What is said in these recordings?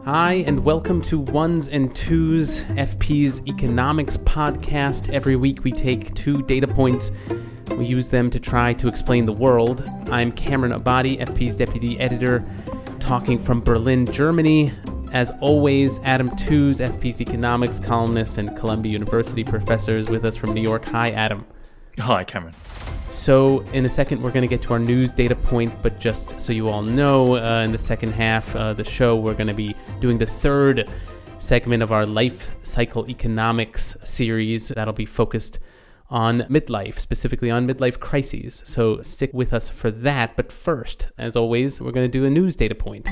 Hi, and welcome to Ones and Twos, FP's economics podcast. Every week we take two data points. We use them to try to explain the world. I'm Cameron Abadi, FP's deputy editor, talking from Berlin, Germany. As always, Adam Tooze, FP's economics columnist and Columbia University professor, is with us from New York. Hi, Adam. Hi, Cameron. So in a second, we're going to get to our news data point, but just so you all know, in the second half of the show, we're going to be doing the third segment of our life cycle economics series that'll be focused on midlife, specifically on midlife crises. So stick with us for that. But first, as always, we're going to do a news data point.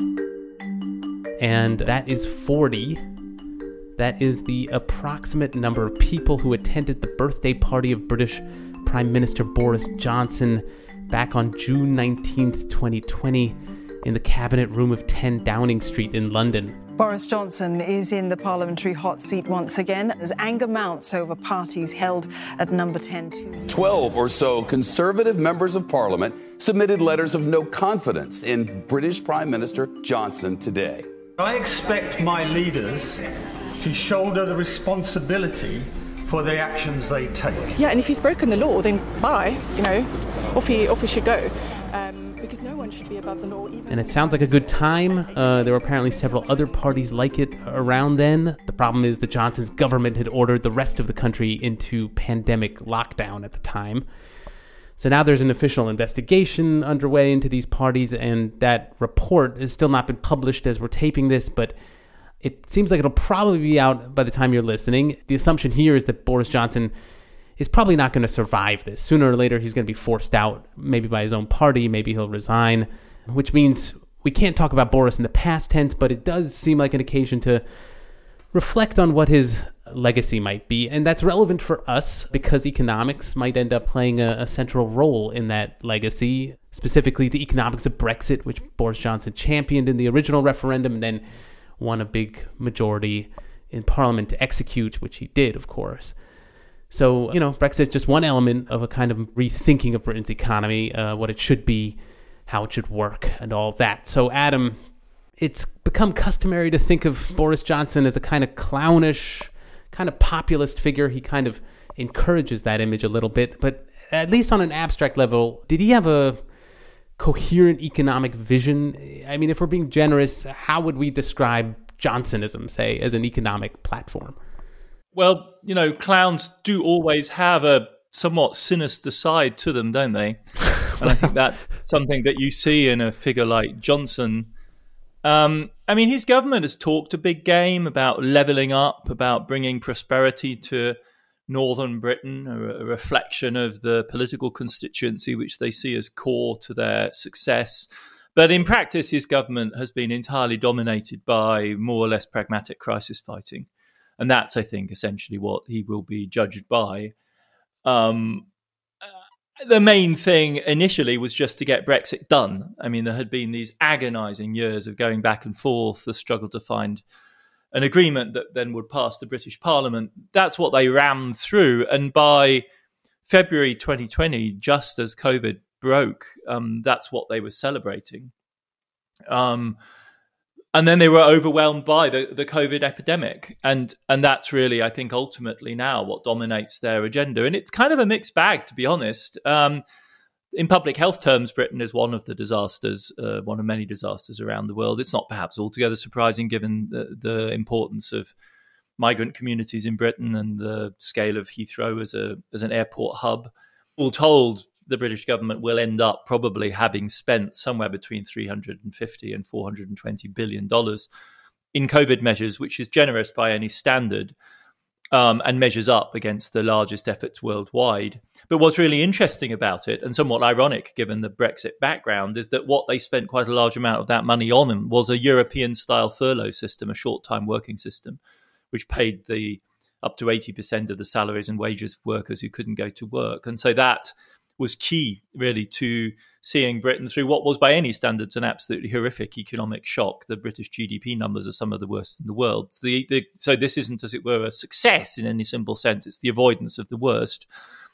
And that is 40. That is the approximate number of people who attended the birthday party of British Prime Minister Boris Johnson back on June 19th, 2020, in the Cabinet Room of 10 Downing Street in London. Boris Johnson is in the parliamentary hot seat once again as anger mounts over parties held at number 10. 12 or so Conservative members of Parliament submitted letters of no confidence in British Prime Minister Johnson today. I expect my leaders to shoulder the responsibility for the actions they take. Yeah, and if he's broken the law, then bye, off he should go. Because no one should be above the law. And it sounds like a good time. There were apparently several other parties like it around then. The problem is that Johnson's government had ordered the rest of the country into pandemic lockdown at the time. So now there's an official investigation underway into these parties, and that report has still not been published as we're taping this, but it seems like it'll probably be out by the time you're listening. The assumption here is that Boris Johnson is probably not going to survive this. Sooner or later, he's going to be forced out, maybe by his own party, maybe he'll resign, which means we can't talk about Boris in the past tense, but it does seem like an occasion to reflect on what his legacy might be. And that's relevant for us because economics might end up playing a central role in that legacy, specifically the economics of Brexit, which Boris Johnson championed in the original referendum and then won a big majority in Parliament to execute, which he did, of course. So, Brexit is just one element of a kind of rethinking of Britain's economy, what it should be, how it should work, and all of that. So, Adam, it's become customary to think of Boris Johnson as a kind of clownish, kind of populist figure. He kind of encourages that image a little bit, but at least on an abstract level, did he have a coherent economic vision? I mean, if we're being generous, how would we describe Johnsonism, say, as an economic platform? Well, clowns do always have a somewhat sinister side to them, don't they? And I think that's something that you see in a figure like Johnson. His government has talked a big game about levelling up, about bringing prosperity to Northern Britain, a reflection of the political constituency which they see as core to their success. But in practice, his government has been entirely dominated by more or less pragmatic crisis fighting. And that's, I think, essentially what he will be judged by. The main thing initially was just to get Brexit done. I mean, there had been these agonizing years of going back and forth, the struggle to find an agreement that then would pass the British Parliament. That's what they rammed through. And by February 2020, just as COVID broke, that's what they were celebrating. And then they were overwhelmed by the COVID epidemic. And that's really, I think, ultimately now what dominates their agenda. And it's kind of a mixed bag, to be honest. In public health terms, Britain is one of the disasters, one of many disasters around the world. It's not perhaps altogether surprising given the importance of migrant communities in Britain and the scale of Heathrow as an airport hub. All told, the British government will end up probably having spent somewhere between $350 and $420 billion in COVID measures, which is generous by any standard, and measures up against the largest efforts worldwide. But what's really interesting about it, and somewhat ironic given the Brexit background, is that what they spent quite a large amount of that money on was a European-style furlough system, a short-time working system, which paid up to 80% of the salaries and wages of workers who couldn't go to work. And so that was key, really, to seeing Britain through what was, by any standards, an absolutely horrific economic shock. The British GDP numbers are some of the worst in the world. So this isn't, as it were, a success in any simple sense. It's the avoidance of the worst.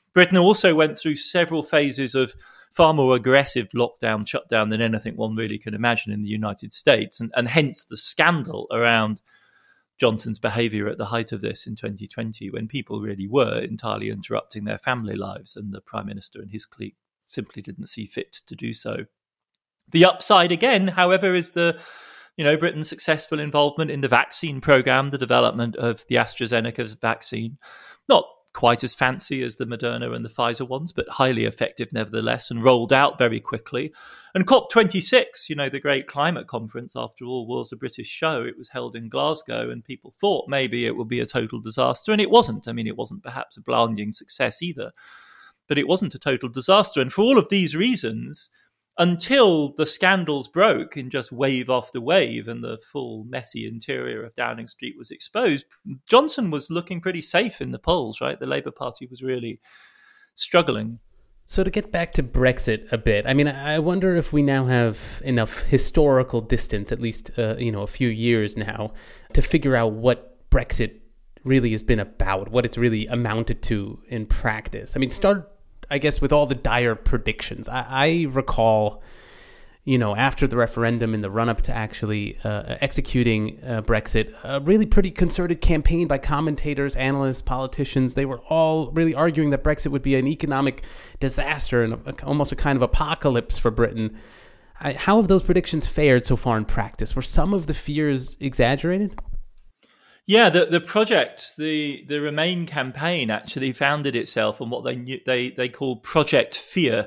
Britain also went through several phases of far more aggressive lockdown, shutdown than anything one really can imagine in the United States. And hence the scandal around Johnson's behaviour at the height of this in 2020, when people really were entirely interrupting their family lives and the Prime Minister and his clique simply didn't see fit to do so. The upside again, however, is Britain's successful involvement in the vaccine programme, the development of the AstraZeneca vaccine. Not quite as fancy as the Moderna and the Pfizer ones, but highly effective nevertheless, and rolled out very quickly. And COP26, the great climate conference, after all, was a British show. It was held in Glasgow, and people thought maybe it would be a total disaster, and it wasn't. I mean, it wasn't perhaps a blinding success either, but it wasn't a total disaster. And for all of these reasons, until the scandals broke in just wave after wave and the full messy interior of Downing Street was exposed, Johnson was looking pretty safe in the polls, right? The Labour Party was really struggling. So to get back to Brexit a bit, I mean, I wonder if we now have enough historical distance, at least, a few years now, to figure out what Brexit really has been about, what it's really amounted to in practice. I mean, start, I guess, with all the dire predictions. I recall, after the referendum in the run-up to actually executing Brexit, a really pretty concerted campaign by commentators, analysts, politicians. They were all really arguing that Brexit would be an economic disaster and almost a kind of apocalypse for Britain. How have those predictions fared so far in practice? Were some of the fears exaggerated? Yeah, the project, the Remain campaign actually founded itself on what they called Project Fear.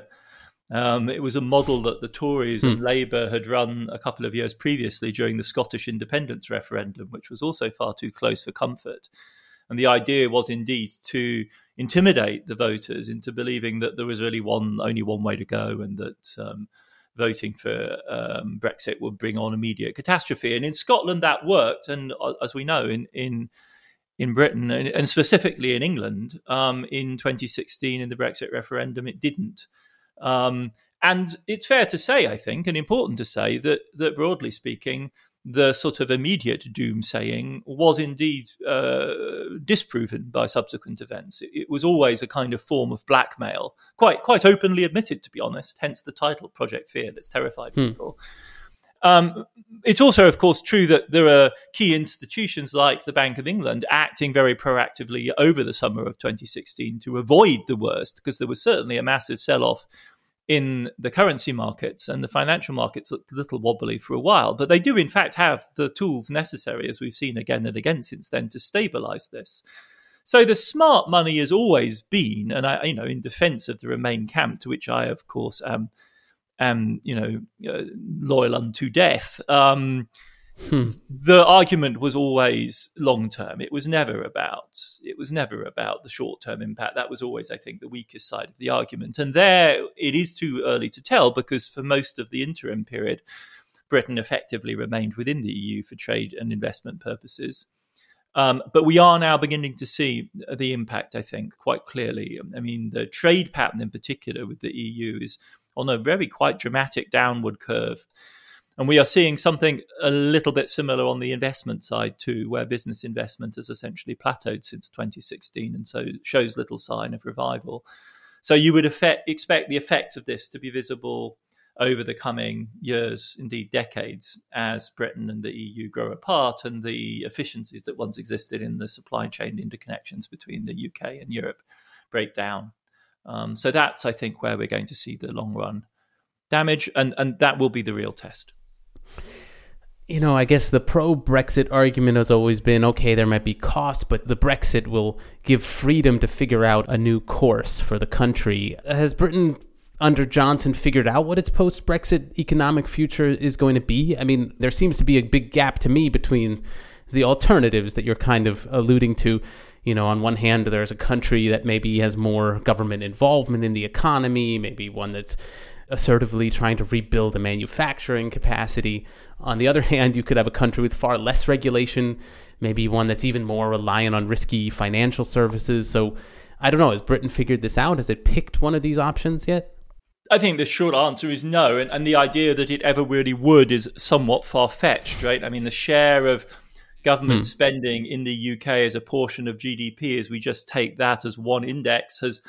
It was a model that the Tories and Labour had run a couple of years previously during the Scottish independence referendum, which was also far too close for comfort. And the idea was indeed to intimidate the voters into believing that there was really only one way to go, and that voting for Brexit would bring on immediate catastrophe. And in Scotland, that worked. And as we know, in Britain, and specifically in England, in 2016, in the Brexit referendum, it didn't. And it's fair to say, I think, and important to say, that broadly speaking, the sort of immediate doomsaying was indeed disproven by subsequent events. It was always a kind of form of blackmail, quite openly admitted, to be honest, hence the title, Project Fear, that's terrified people. It's also, of course, true that there are key institutions like the Bank of England acting very proactively over the summer of 2016 to avoid the worst, because there was certainly a massive sell-off in the currency markets, and the financial markets looked a little wobbly for a while. But they do, in fact, have the tools necessary, as we've seen again and again since then, to stabilise this. So the smart money has always been, and I, in defence of the Remain camp, to which I, of course, am loyal unto death. The argument was always long term. It was never about the short term impact. That was always, I think, the weakest side of the argument. And there, it is too early to tell, because for most of the interim period, Britain effectively remained within the EU for trade and investment purposes. But we are now beginning to see the impact, I think, quite clearly. I mean, the trade pattern in particular with the EU is on a very quite dramatic downward curve. And we are seeing something a little bit similar on the investment side too, where business investment has essentially plateaued since 2016, and so shows little sign of revival. So you would expect the effects of this to be visible over the coming years, indeed decades, as Britain and the EU grow apart and the efficiencies that once existed in the supply chain interconnections between the UK and Europe break down. So that's, I think, where we're going to see the long run damage, and that will be the real test. I guess the pro-Brexit argument has always been, okay, there might be costs, but the Brexit will give freedom to figure out a new course for the country. Has Britain, under Johnson, figured out what its post-Brexit economic future is going to be? I mean, there seems to be a big gap to me between the alternatives that you're kind of alluding to. On one hand, there's a country that maybe has more government involvement in the economy, maybe one that's assertively trying to rebuild a manufacturing capacity. On the other hand, you could have a country with far less regulation, maybe one that's even more reliant on risky financial services. So I don't know, has Britain figured this out? Has it picked one of these options yet? I think the short answer is no. And the idea that it ever really would is somewhat far-fetched, right? I mean, the share of government spending in the UK as a portion of GDP, as we just take that as one index, has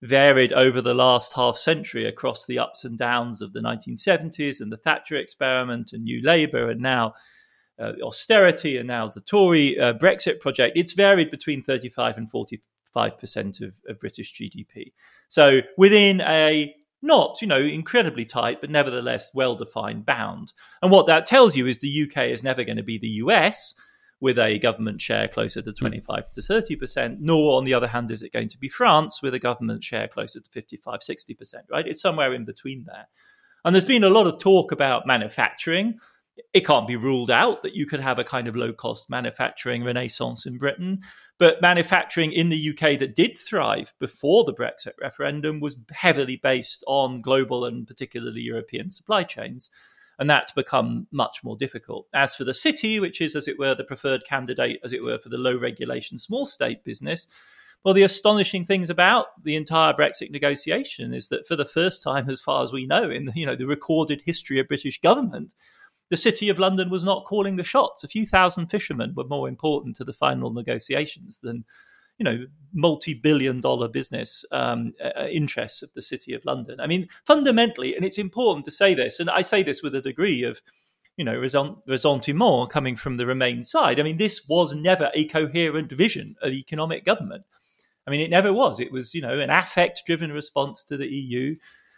varied over the last half century across the ups and downs of the 1970s and the Thatcher experiment and New Labour and now austerity and now the Tory Brexit project. It's varied between 35 and 45% of British GDP. So within a not, incredibly tight, but nevertheless well-defined bound. And what that tells you is the UK is never going to be the US with a government share closer to 25 to 30%, nor, on the other hand, is it going to be France with a government share closer to 55, 60%, right? It's somewhere in between there. And there's been a lot of talk about manufacturing. It can't be ruled out that you could have a kind of low-cost manufacturing renaissance in Britain. But manufacturing in the UK that did thrive before the Brexit referendum was heavily based on global and particularly European supply chains. And that's become much more difficult. As for the city, which is, as it were, the preferred candidate, as it were, for the low regulation small state business, well, the astonishing things about the entire Brexit negotiation is that for the first time, as far as we know, in the recorded history of British government, the City of London was not calling the shots. A few thousand fishermen were more important to the final negotiations than, multi-billion-dollar business interests of the City of London. I mean, fundamentally, and it's important to say this, and I say this with a degree of, ressentiment coming from the Remain side. I mean, this was never a coherent vision of economic government. I mean, it never was. It was, an affect-driven response to the EU,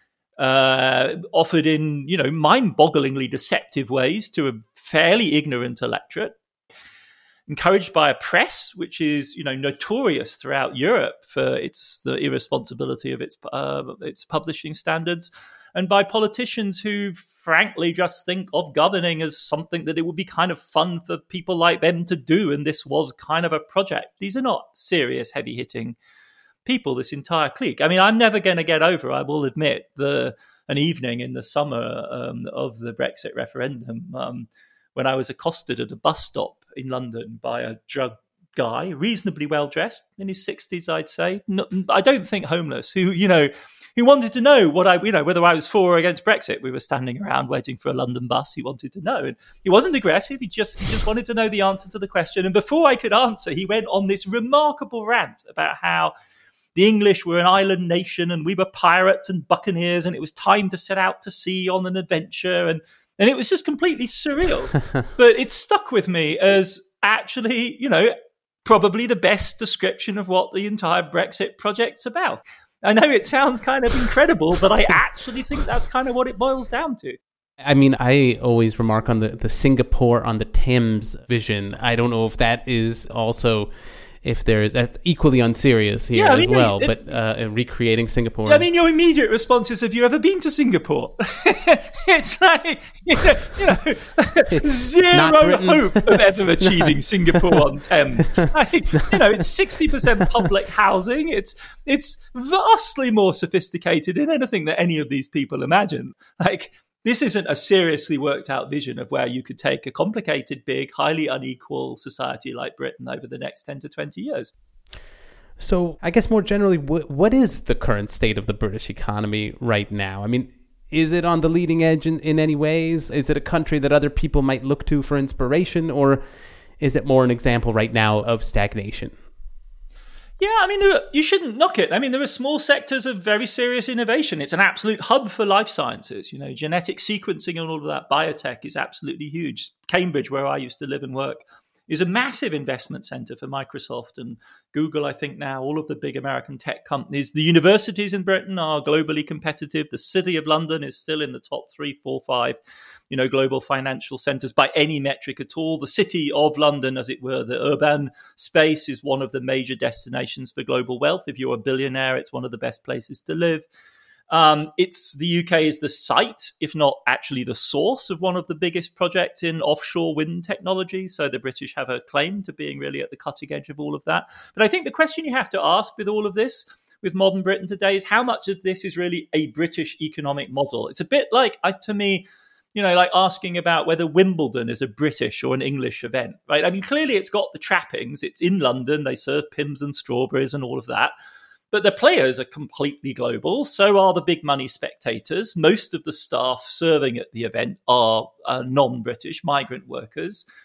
offered in, mind-bogglingly deceptive ways to a fairly ignorant electorate, encouraged by a press which is, notorious throughout Europe for the irresponsibility of its publishing standards, and by politicians who, frankly, just think of governing as something that it would be kind of fun for people like them to do, and this was kind of a project. These are not serious, heavy-hitting people, this entire clique. I mean, I'm never going to get over, I will admit, an evening in the summer of the Brexit referendum when I was accosted at a bus stop in London by a drug guy, reasonably well dressed, in his 60s, I'd say. No, I don't think homeless, who wanted to know whether I was for or against Brexit. We were standing around waiting for a London bus. He wanted to know, and he wasn't aggressive. He just wanted to know the answer to the question. And before I could answer, he went on this remarkable rant about how the English were an island nation and we were pirates and buccaneers, and it was time to set out to sea on an adventure. And it was just completely surreal. But it stuck with me as actually, probably the best description of what the entire Brexit project's about. I know it sounds kind of incredible, but I actually think that's kind of what it boils down to. I mean, I always remark on the Singapore on the Thames vision. I don't know if that is also... that's equally unserious here as well, but recreating Singapore. I mean, your immediate response is, have you ever been to Singapore? It's like, zero hope of ever achieving Singapore on Thames. It's 60% public housing. It's vastly more sophisticated than anything that any of these people imagine. This isn't a seriously worked out vision of where you could take a complicated, big, highly unequal society like Britain over the next 10 to 20 years. So I guess more generally, what is the current state of the British economy right now? I mean, is it on the leading edge in any ways? Is it a country that other people might look to for inspiration? Or is it more an example right now of stagnation? Yeah, I mean, you shouldn't knock it. I mean, there are small sectors of very serious innovation. It's an absolute hub for life sciences. Genetic sequencing and all of that, biotech is absolutely huge. Cambridge, where I used to live and work, is a massive investment center for Microsoft and Google, I think now, all of the big American tech companies. The universities in Britain are globally competitive. The City of London is still in the top 3, 4, 5, global financial centers by any metric at all. The City of London, as it were, the urban space, is one of the major destinations for global wealth. If you're a billionaire, it's one of the best places to live. The UK is the site, if not actually the source, of one of the biggest projects in offshore wind technology. So the British have a claim to being really at the cutting edge of all of that. But I think the question you have to ask with all of this, with modern Britain today, is how much of this is really a British economic model? It's a bit like, to me, like asking about whether Wimbledon is a British or an English event, right? I mean, clearly it's got the trappings. It's in London. They serve Pimm's and strawberries and all of that. But the players are completely global. So are the big money spectators. Most of the staff serving at the event are non-British migrant workers.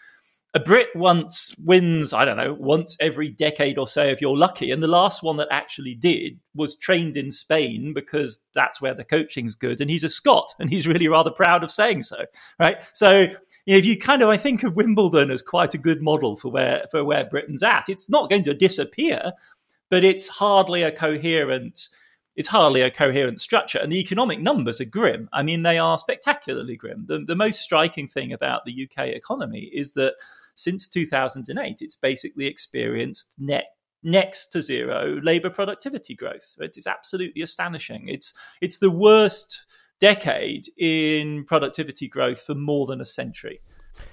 a Brit wins, I don't know, once every decade or so if you're lucky. And the last one that actually did was trained in Spain because that's where the coaching's good. And he's a Scot, and he's really rather proud of saying so, right? So if you I think of Wimbledon as quite a good model for where Britain's at. It's not going to disappear, but it's hardly a coherent structure. And the economic numbers are grim. I mean, they are spectacularly grim. The most striking thing about the UK economy is that since 2008, it's basically experienced next to zero labour productivity growth. Right? It's absolutely astonishing. It's the worst decade in productivity growth for more than a century.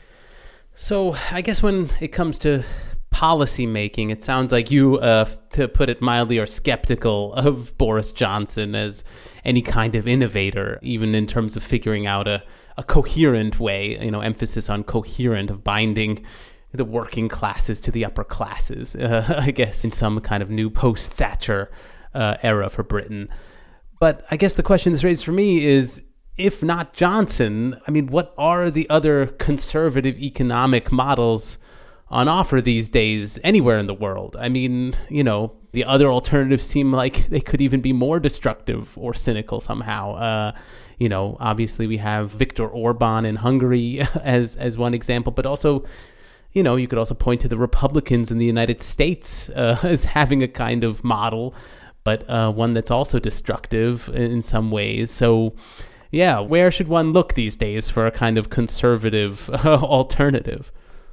So I guess when it comes to policy making, it sounds like you, to put it mildly, are skeptical of Boris Johnson as any kind of innovator, even in terms of figuring out a coherent way, emphasis on coherent, of binding the working classes to the upper classes, I guess, in some kind of new post-Thatcher era for Britain. But I guess the question that's raised for me is, if not Johnson, I mean, what are the other conservative economic models on offer these days anywhere in the world? I mean, the other alternatives seem like they could even be more destructive or cynical somehow. Obviously we have Viktor Orban in Hungary as one example, but also, you could also point to the Republicans in the United States as having a kind of model, but one that's also destructive in some ways. So, yeah, where should one look these days for a kind of conservative alternative?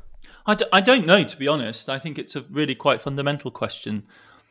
I don't know, to be honest. I think it's a really quite fundamental question,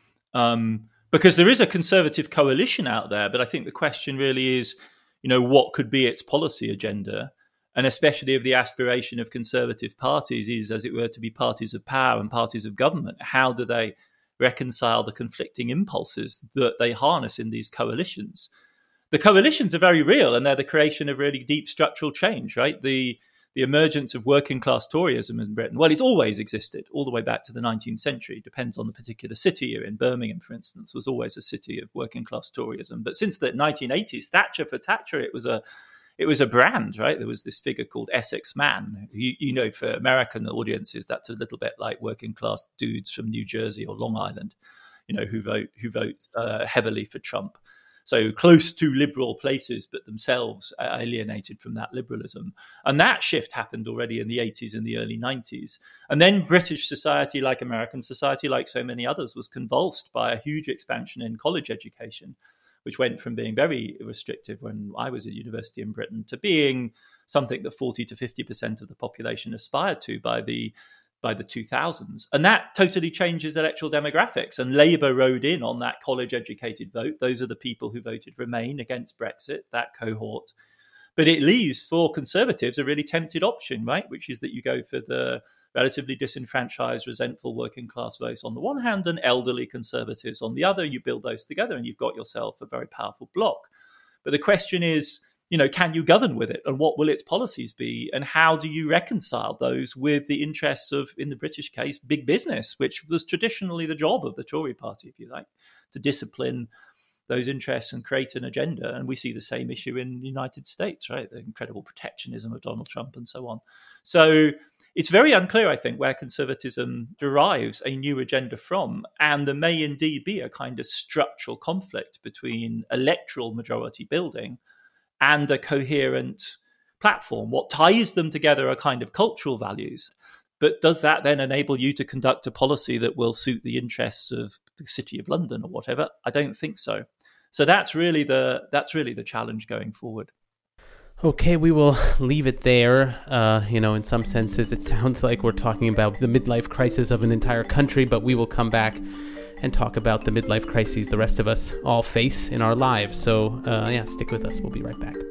because there is a conservative coalition out there, but I think the question really is, what could be its policy agenda? And especially if the aspiration of conservative parties is, as it were, to be parties of power and parties of government, how do they reconcile the conflicting impulses that they harness in these coalitions? The coalitions are very real, and they're the creation of really deep structural change, right? The emergence of working class Toryism in Britain, well, it's always existed all the way back to the 19th century. It depends on the particular city you're in. Birmingham, for instance, was always a city of working class Toryism. But since the 1980s, Thatcher for Thatcher, it was a brand, right? There was this figure called Essex Man. For American audiences, that's a little bit like working class dudes from New Jersey or Long Island, who vote heavily for Trump. So close to liberal places, but themselves alienated from that liberalism. And that shift happened already in the 80s and the early 90s. And then British society, like American society, like so many others, was convulsed by a huge expansion in college education, which went from being very restrictive when I was at university in Britain to being something that 40 to 50% of the population aspired to by the 2000s. And that totally changes electoral demographics. And Labour rode in on that college-educated vote. Those are the people who voted Remain against Brexit, that cohort. But it leaves for Conservatives a really tempted option, right? Which is that you go for the relatively disenfranchised, resentful working class votes on the one hand and elderly Conservatives on the other. You build those together and you've got yourself a very powerful bloc. But the question is, can you govern with it, and what will its policies be, and how do you reconcile those with the interests of, in the British case, big business, which was traditionally the job of the Tory party, if you like, to discipline those interests and create an agenda. And we see the same issue in the United States, right? The incredible protectionism of Donald Trump and so on. So it's very unclear, I think, where conservatism derives a new agenda from. And there may indeed be a kind of structural conflict between electoral majority building and a coherent platform. What ties them together are kind of cultural values. But does that then enable you to conduct a policy that will suit the interests of the City of London or whatever? I don't think so. So that's really the challenge going forward. Okay, we will leave it there. In some senses, it sounds like we're talking about the midlife crisis of an entire country, but we will come back and talk about the midlife crises the rest of us all face in our lives. So, stick with us. We'll be right back.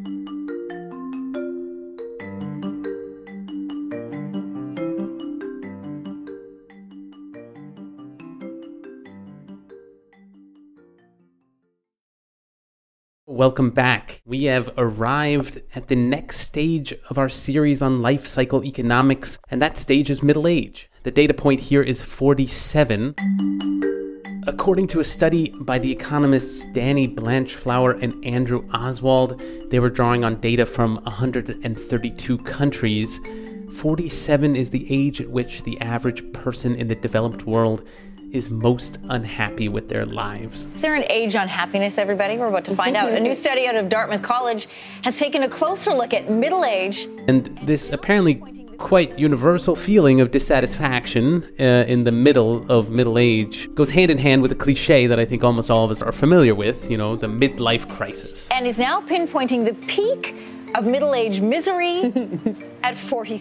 Welcome back. We have arrived at the next stage of our series on life cycle economics, and that stage is middle age. The data point here is 47. According to a study by the economists Danny Blanchflower and Andrew Oswald, they were drawing on data from 132 countries. 47 is the age at which the average person in the developed world is most unhappy with their lives. Is there an age on happiness, everybody? We're about to find out. A new study out of Dartmouth College has taken a closer look at middle age. And this apparently quite universal feeling of dissatisfaction in the middle of middle age goes hand in hand with a cliche that I think almost all of us are familiar with, the midlife crisis. And is now pinpointing the peak of middle-age misery at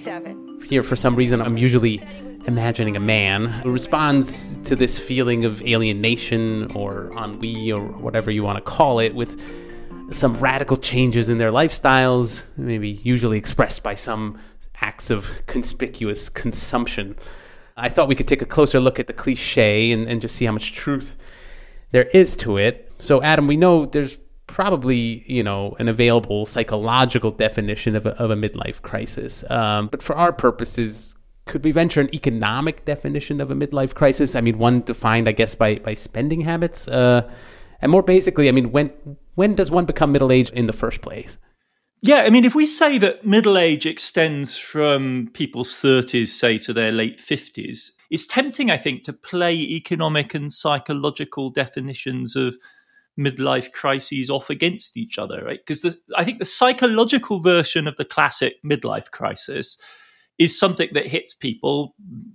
47. Here, for some reason, I'm usually imagining a man who responds to this feeling of alienation or ennui or whatever you want to call it with some radical changes in their lifestyles, maybe usually expressed by some acts of conspicuous consumption. I thought we could take a closer look at the cliche and just see how much truth there is to it. So, Adam, we know there's probably, an available psychological definition of a midlife crisis. But for our purposes, could we venture an economic definition of a midlife crisis? I mean, one defined, I guess, by spending habits. And more basically, I mean, when does one become middle-aged in the first place? Yeah, I mean, if we say that middle age extends from people's 30s, say, to their late 50s, it's tempting, I think, to play economic and psychological definitions of midlife crises off against each other, right? Because I think the psychological version of the classic midlife crisis is something that hits people,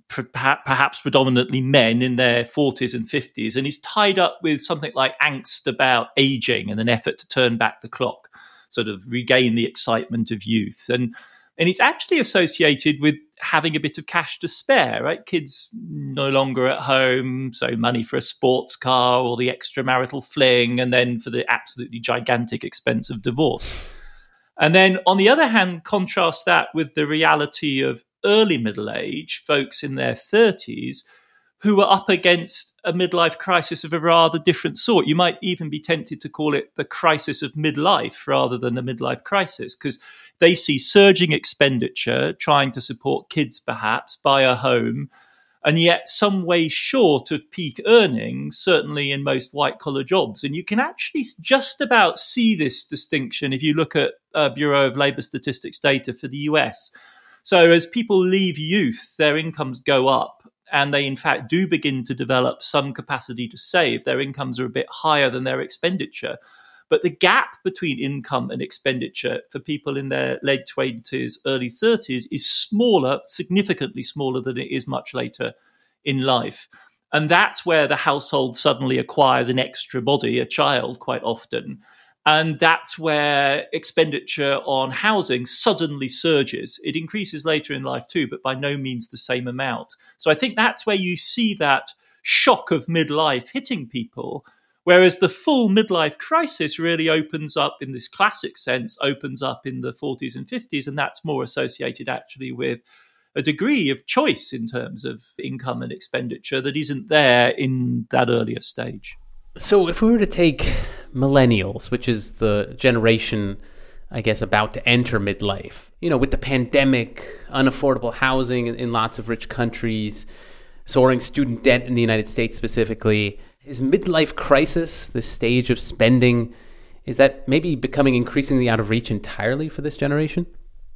perhaps predominantly men in their 40s and 50s, and is tied up with something like angst about aging and an effort to turn back the clock, sort of regain the excitement of youth. And it's actually associated with having a bit of cash to spare, right? Kids no longer at home, so money for a sports car or the extramarital fling, and then for the absolutely gigantic expense of divorce. And then, on the other hand, contrast that with the reality of early middle age, folks in their 30s, who are up against a midlife crisis of a rather different sort. You might even be tempted to call it the crisis of midlife rather than a midlife crisis, because they see surging expenditure, trying to support kids perhaps, buy a home, and yet some way short of peak earnings, certainly in most white-collar jobs. And you can actually just about see this distinction if you look at Bureau of Labor Statistics data for the US. So as people leave youth, their incomes go up, and they in fact do begin to develop some capacity to save. Their incomes are a bit higher than their expenditure. But the gap between income and expenditure for people in their late 20s, early 30s is smaller, significantly smaller than it is much later in life. And that's where the household suddenly acquires an extra body, a child quite often. And that's where expenditure on housing suddenly surges. It increases later in life too, but by no means the same amount. So I think that's where you see that shock of midlife hitting people. Whereas the full midlife crisis really opens up, in this classic sense, opens up in the 40s and 50s, and that's more associated actually with a degree of choice in terms of income and expenditure that isn't there in that earlier stage. So if we were to take millennials, which is the generation, I guess, about to enter midlife, with the pandemic, unaffordable housing in lots of rich countries, soaring student debt in the United States specifically, is midlife crisis, this stage of spending, is that maybe becoming increasingly out of reach entirely for this generation?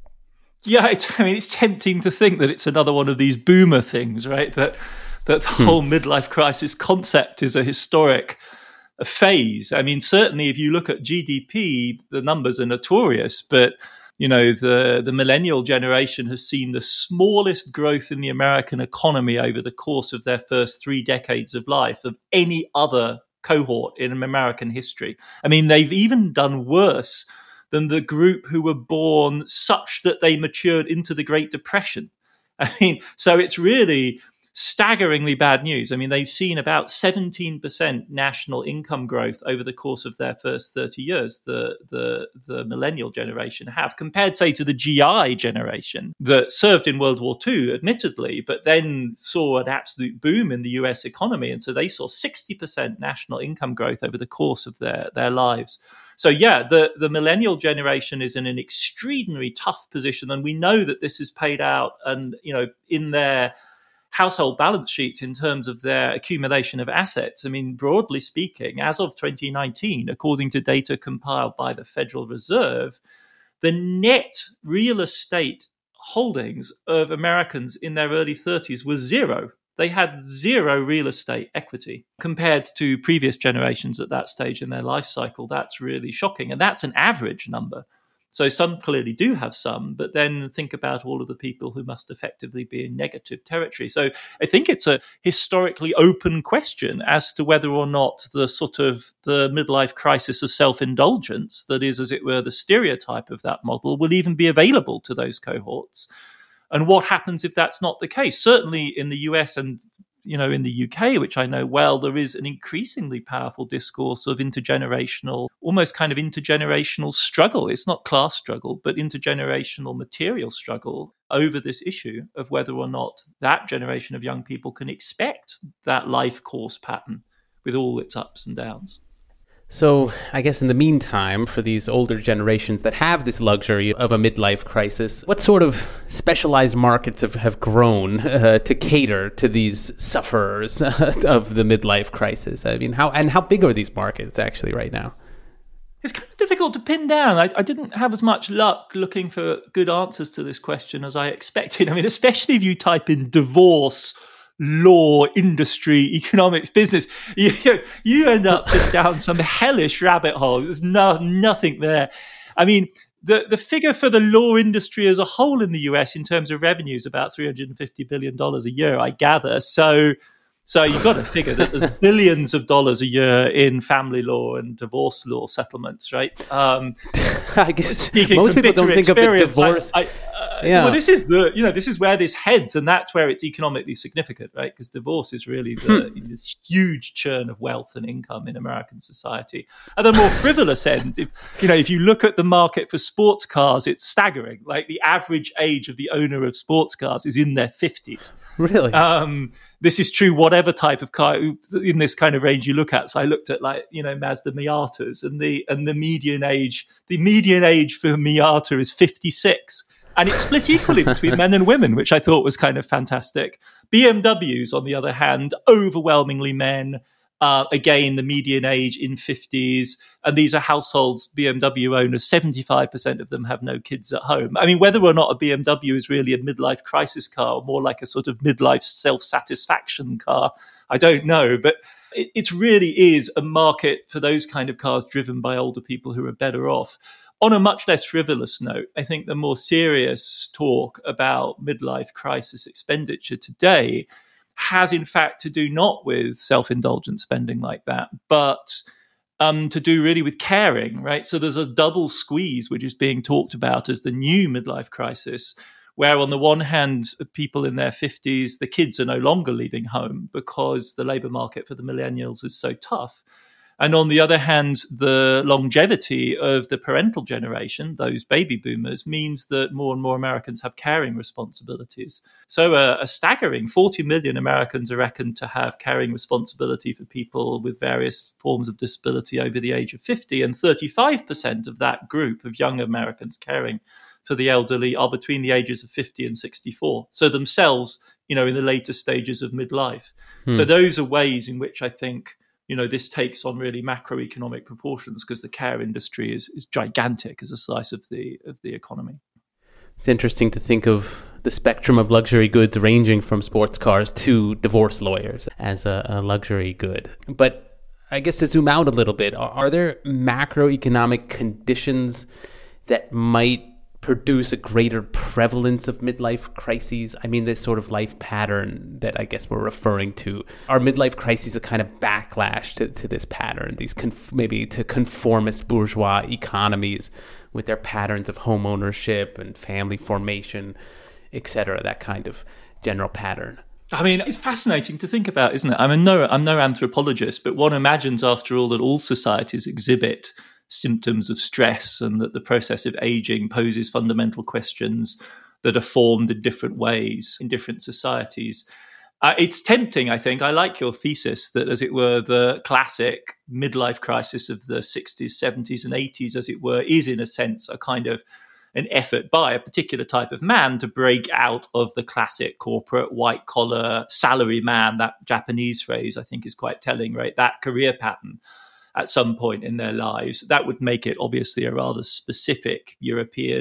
Yeah, it's tempting to think that it's another one of these boomer things, right? That the whole midlife crisis concept is a historic phase. I mean, certainly if you look at GDP, the numbers are notorious, but the millennial generation has seen the smallest growth in the American economy over the course of their first 3 decades of life of any other cohort in American history. I mean, they've even done worse than the group who were born such that they matured into the Great Depression. I mean, so it's really staggeringly bad news. I mean, they've seen about 17% national income growth over the course of their first 30 years, the millennial generation have, compared, say, to the GI generation that served in World War II, admittedly, but then saw an absolute boom in the US economy. And so they saw 60% national income growth over the course of their lives. So, yeah, the millennial generation is in an extraordinarily tough position. And we know that this is paid out and, in their household balance sheets in terms of their accumulation of assets. I mean, broadly speaking, as of 2019, according to data compiled by the Federal Reserve, the net real estate holdings of Americans in their early 30s was zero. They had zero real estate equity compared to previous generations at that stage in their life cycle. That's really shocking. And that's an average number. So some clearly do have some, but then think about all of the people who must effectively be in negative territory. So I think it's a historically open question as to whether or not the sort of the midlife crisis of self-indulgence that is, as it were, the stereotype of that model will even be available to those cohorts. And what happens if that's not the case? Certainly in the US and in the UK, which I know well, there is an increasingly powerful discourse of intergenerational, almost kind of intergenerational struggle. It's not class struggle, but intergenerational material struggle over this issue of whether or not that generation of young people can expect that life course pattern with all its ups and downs. So I guess in the meantime, for these older generations that have this luxury of a midlife crisis, what sort of specialized markets have grown to cater to these sufferers of the midlife crisis? I mean, how big are these markets actually right now? It's kind of difficult to pin down. I didn't have as much luck looking for good answers to this question as I expected. I mean, especially if you type in divorce, law, industry, economics, business, you end up just down some hellish rabbit hole. There's nothing there. I mean, the figure for the law industry as a whole in the US in terms of revenue is about $350 billion a year, I gather. So you've got to figure that there's billions of dollars a year in family law and divorce law settlements, right? I guess most people don't think of the divorce. Well, this is where this heads, and that's where it's economically significant, right? Because divorce is really this huge churn of wealth and income in American society. At the more frivolous end, if you look at the market for sports cars, it's staggering. Like the average age of the owner of sports cars is in their 50s. Really? This is true whatever type of car in this kind of range you look at. So I looked at Mazda Miatas, and the median age for Miata is 56. And it's split equally between men and women, which I thought was kind of fantastic. BMWs, on the other hand, overwhelmingly men. Again, the median age in 50s. And these are households, BMW owners, 75% of them have no kids at home. I mean, whether or not a BMW is really a midlife crisis car or more like a sort of midlife self-satisfaction car, I don't know. But it really is a market for those kind of cars driven by older people who are better off. On a much less frivolous note, I think the more serious talk about midlife crisis expenditure today has in fact to do not with self-indulgent spending like that, but to do really with caring, right? So there's a double squeeze which is being talked about as the new midlife crisis, where on the one hand, people in their 50s, the kids are no longer leaving home because the labor market for the millennials is so tough. And on the other hand, the longevity of the parental generation, those baby boomers, means that more and more Americans have caring responsibilities. So a staggering 40 million Americans are reckoned to have caring responsibility for people with various forms of disability over the age of 50, and 35% of that group of young Americans caring for the elderly are between the ages of 50 and 64. So themselves, in the later stages of midlife. So those are ways in which I think this takes on really macroeconomic proportions, because the care industry is gigantic as a slice of the economy. It's interesting to think of the spectrum of luxury goods ranging from sports cars to divorce lawyers as a luxury good. But I guess to zoom out a little bit, are there macroeconomic conditions that might produce a greater prevalence of midlife crises? I mean, this sort of life pattern that I guess we're referring to. Are midlife crises a kind of backlash to this pattern, these maybe to conformist bourgeois economies with their patterns of home ownership and family formation, etc., that kind of general pattern? I mean, it's fascinating to think about, isn't it? I'm no anthropologist, but one imagines, after all, that all societies exhibit symptoms of stress, and that the process of aging poses fundamental questions that are formed in different ways in different societies. It's tempting, I think. I like your thesis that, as it were, the classic midlife crisis of the 60s, 70s and 80s, as it were, is in a sense a kind of an effort by a particular type of man to break out of the classic corporate white-collar salary man. That Japanese phrase, I think, is quite telling, right? That career pattern at some point in their lives. That would make it obviously a rather specific European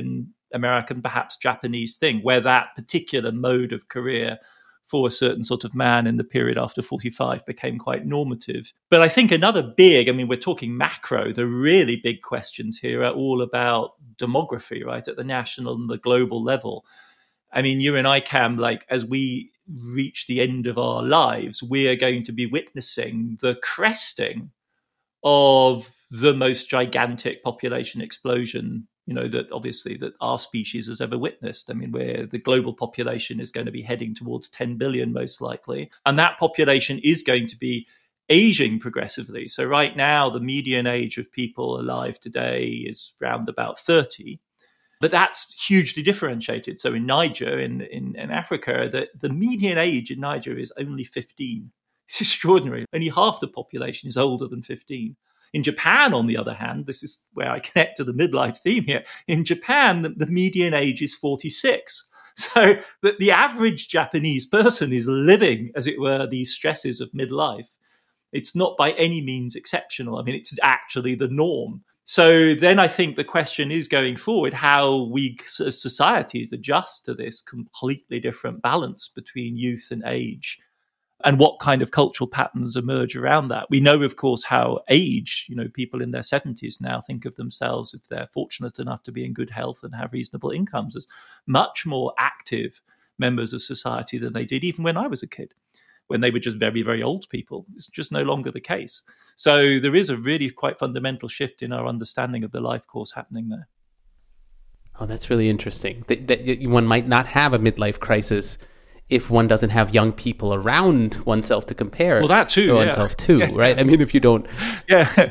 American, perhaps Japanese thing, where that particular mode of career for a certain sort of man in the period after 45 became quite normative. But I think another big, we're talking macro, the really big questions here are all about demography, right, at the national and the global level. You and I, Cam, as we reach the end of our lives, we are going to be witnessing the cresting of the most gigantic population explosion, that our species has ever witnessed. Where the global population is going to be heading towards 10 billion, most likely. And that population is going to be aging progressively. So right now, the median age of people alive today is around about 30. But that's hugely differentiated. So in Niger, in Africa, the median age in Niger is only 15. It's extraordinary. Only half the population is older than 15. In Japan, on the other hand, this is where I connect to the midlife theme here. In Japan, the median age is 46. So the average Japanese person is living, as it were, these stresses of midlife. It's not by any means exceptional. It's actually the norm. So then I think the question is going forward, how we as societies adjust to this completely different balance between youth and age, and what kind of cultural patterns emerge around that. We know, of course, how age, people in their 70s now think of themselves, if they're fortunate enough to be in good health and have reasonable incomes, as much more active members of society than they did even when I was a kid, when they were just very, very old people. It's just no longer the case. So there is a really quite fundamental shift in our understanding of the life course happening there. Oh, that's really interesting. That one might not have a midlife crisis if one doesn't have young people around oneself to compare. Well, that too, oneself too, right? If you don't, yeah.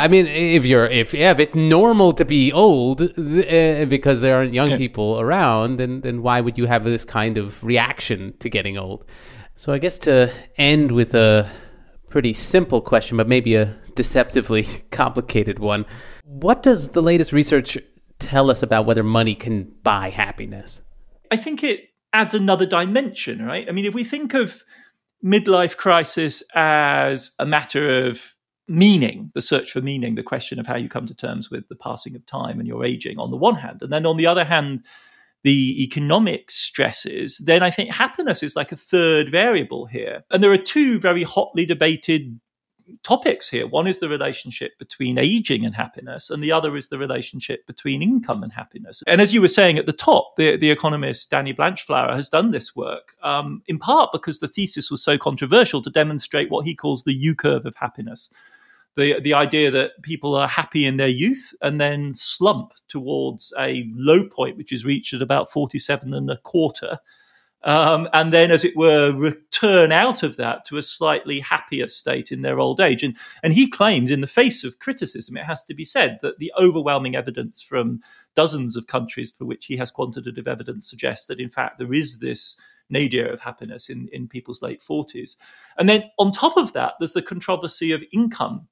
If it's normal to be old because there aren't young people around, then why would you have this kind of reaction to getting old? So I guess to end with a pretty simple question, but maybe a deceptively complicated one, what does the latest research tell us about whether money can buy happiness? I think it adds another dimension, right? If we think of midlife crisis as a matter of meaning, the search for meaning, the question of how you come to terms with the passing of time and your aging on the one hand, and then on the other hand, the economic stresses, then I think happiness is like a third variable here. And there are two very hotly debated topics here. One is the relationship between aging and happiness, and the other is the relationship between income and happiness. And as you were saying at the top, the economist Danny Blanchflower has done this work, in part because the thesis was so controversial, to demonstrate what he calls the U-curve of happiness. The idea that people are happy in their youth and then slump towards a low point, which is reached at about 47 and a quarter. And then, as it were, return out of that to a slightly happier state in their old age. And he claims, in the face of criticism, it has to be said, that the overwhelming evidence from dozens of countries for which he has quantitative evidence suggests that, in fact, there is this nadir of happiness in people's late 40s. And then on top of that, there's the controversy of income.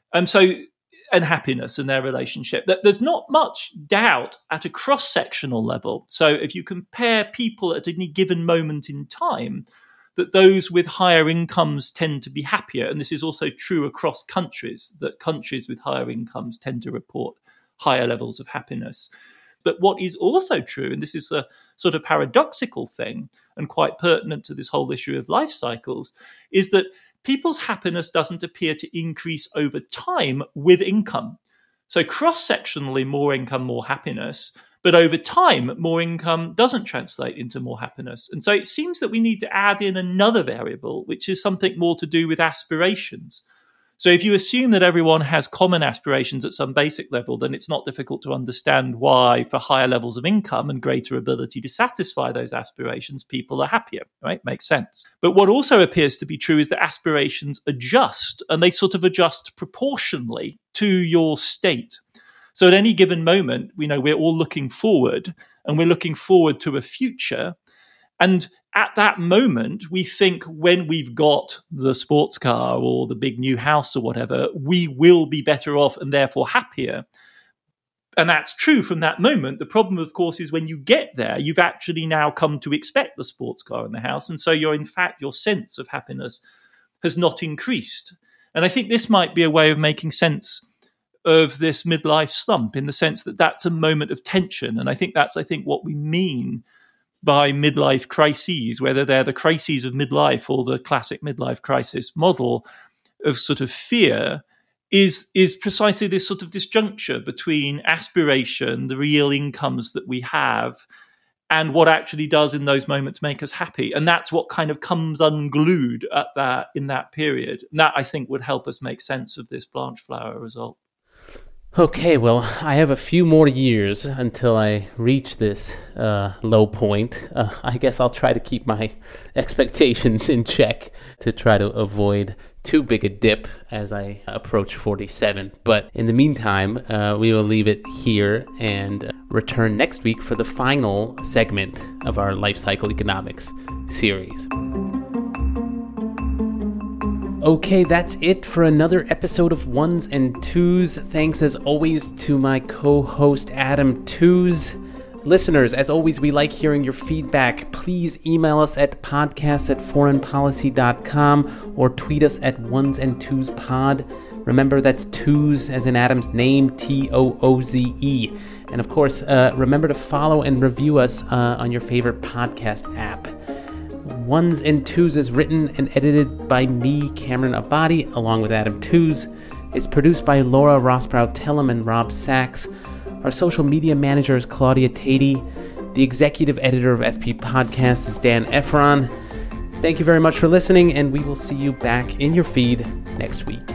And happiness and their relationship. That there's not much doubt at a cross-sectional level. So if you compare people at any given moment in time, that those with higher incomes tend to be happier. And this is also true across countries, that countries with higher incomes tend to report higher levels of happiness. But what is also true, and this is a sort of paradoxical thing and quite pertinent to this whole issue of life cycles, is that people's happiness doesn't appear to increase over time with income. So cross-sectionally, more income, more happiness, but over time, more income doesn't translate into more happiness. And so it seems that we need to add in another variable, which is something more to do with aspirations. So if you assume that everyone has common aspirations at some basic level, then it's not difficult to understand why, for higher levels of income and greater ability to satisfy those aspirations, people are happier, right? Makes sense. But what also appears to be true is that aspirations adjust, and they sort of adjust proportionally to your state. So at any given moment, we're all looking forward, and we're looking forward to a future. And at that moment, we think when we've got the sports car or the big new house or whatever, we will be better off and therefore happier. And that's true from that moment. The problem, of course, is when you get there, you've actually now come to expect the sports car and the house. And so your sense of happiness has not increased. And I think this might be a way of making sense of this midlife slump, in the sense that that's a moment of tension. And I think that's what we mean by midlife crises, whether they're the crises of midlife or the classic midlife crisis model of sort of fear, is precisely this sort of disjuncture between aspiration, the real incomes that we have, and what actually does in those moments make us happy. And that's what kind of comes unglued in that period. And that, I think, would help us make sense of this Blanchflower result. Okay, well, I have a few more years until I reach this low point. I guess I'll try to keep my expectations in check to try to avoid too big a dip as I approach 47. But in the meantime, we will leave it here and return next week for the final segment of our Life Cycle Economics series. Okay, that's it for another episode of Ones and Twos. Thanks as always to my co-host Adam Tooze. Listeners, as always, we like hearing your feedback. Please email us at podcast@foreignpolicy.com or tweet us at onesandtwosPod. Remember, that's Tooze as in Adam's name, Tooze. And of course, remember to follow and review us on your favorite podcast app. Ones and Twos is written and edited by me, Cameron Abadi, along with Adam Tooze. It's produced by Laura Rosbrow-Tellem and Rob Sachs. Our social media manager is Claudia Tatey. The executive editor of FP Podcast is Dan Efron. Thank you very much for listening, and we will see you back in your feed next week.